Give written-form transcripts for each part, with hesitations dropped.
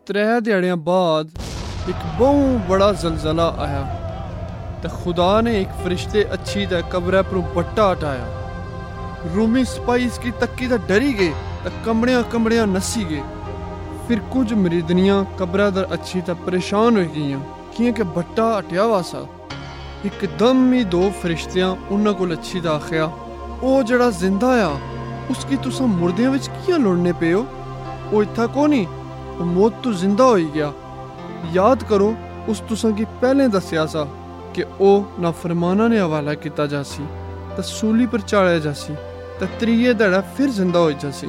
3 ਦਿਹਾੜਿਆਂ ਬਾਅਦ ਇੱਕ ਬਹੁਤ ਬੜਾ ਜ਼ਲਜ਼ਲਾ ਆਇਆ ਤੇ ਖੁਦਾ ਨੇ ਇੱਕ ਫਰਿਸ਼ਤੇ ਅੱਛੀ ਦਾ ਕਬਰ ਪਰੋਂ ਬੱਟਾ ਹਟਾਇਆ। रूमी सिपाही इसकी तक्की तो डरी गए तो कमड़ियां नसी गए। फिर कुछ मरीदनियां कब्र दर अच्छी तो परेशान हो गई क्योंकि बट्टा हटिया वा सा। एकदम ही 2 फरिश्तियां उन्हां कोल अच्छी दा आखिया, ओ जड़ा जिंदा आ उसकी तुसां मुर्दियां विच कियां लुड़ने पे हो? ओ इत्था कोनी, ओ मौत तो जिंदा होई गया। याद करो उस तुसां की पहले दस्या सा कि ओ नाफरमाना ने हवाला किता जासी ते सूली पर चाढ़िया जासी ते 3 दिहाड़ा फिर जिंदा हो जासी।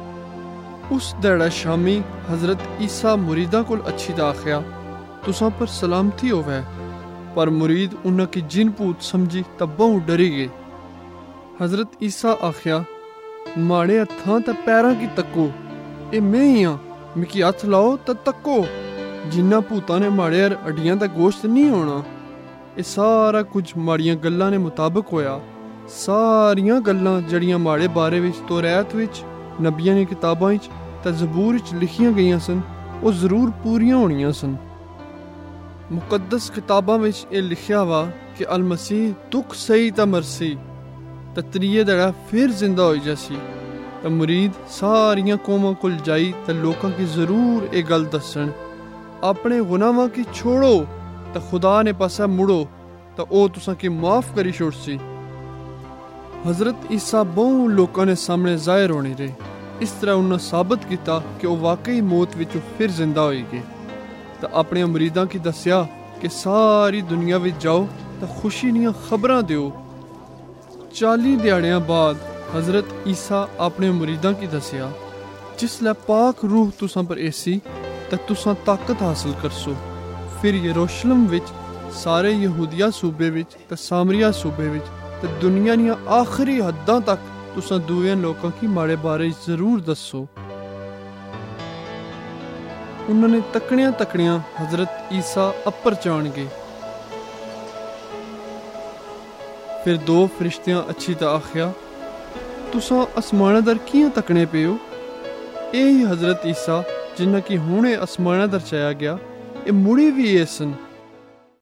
उस दिहाड़ा शामी हजरत ईसा मुरीदा कोल अच्छी दा आखिया, तुसां पर सलामती होवे। पर मुरीद उन्हां की जिन भूत समझी ते बहु डरी गए। हजरत ईसा आखिया, माड़े हत्थां ते पैरां की तक्को, ए मैं ही हां, मिकी हत्थ लाओ ते तक्को। जिन्ना भूतां ने माड़े हड्डियां दा गोश्त नहीं होना। ये सारा कुछ माड़ियां गल्लां ने मुताबिक होया। सारियां गल्लां जड़ियां माड़े बारे विच तौरात विच, नबियां दी किताबां विच ते ज़बूर विच लिखियां गईयां सन, वो जरूर पूरियां होणियां सन। मुकद्दस किताबां विच ये लिखिया वा कि अल मसीह दुख सही ते मरसी ते 3 दिहाड़ा फिर जिंदा हो जासी। ते मुरीद सारियां कौमां कोल जाई ते लोकां की जरूर ये गल दस्सन, अपने गुनाहां की छोड़ो ते खुदा ने पासा मुड़ो ते ओ तुसां की माफ करी छोड़सी। हजरत ईसा बहु लोकां ने सामने जाहिर होने रहे। इस तरह उन्हें साबित किया कि वह वाकई मौत विचों फिर जिंदा होई गए। तो अपने मुरीदां की दस्या कि सारी दुनिया विच जाओ तो खुशी दियां खबरां दिओ। 40 दिहाड़ियां बाद हजरत ईसा अपने मुरीदां की दस्या, जिसलै पाक रूह तुसां पर ऐसी ते तुसां ताकत हासिल करसो। फिर यरूशलेम विच, सारे यहूदिया सूबे विच ते सामरिया सूबे विच ते दुनिया दियां आखिरी हद्दां तक तुसां दूए लोकां की माड़े बारे जरूर दसो। उन्होंने तकड़ियां हजरत ईसा अपर चाण गए। फिर 2 फरिश्तियां अच्छी ता आखिया, तुसां आसमाना दर कियां तकने पे हो? यही हजरत ईसा जिन्ना की हुणे आसमाना दर चाया गया, ये मुड़ी भी ये सन।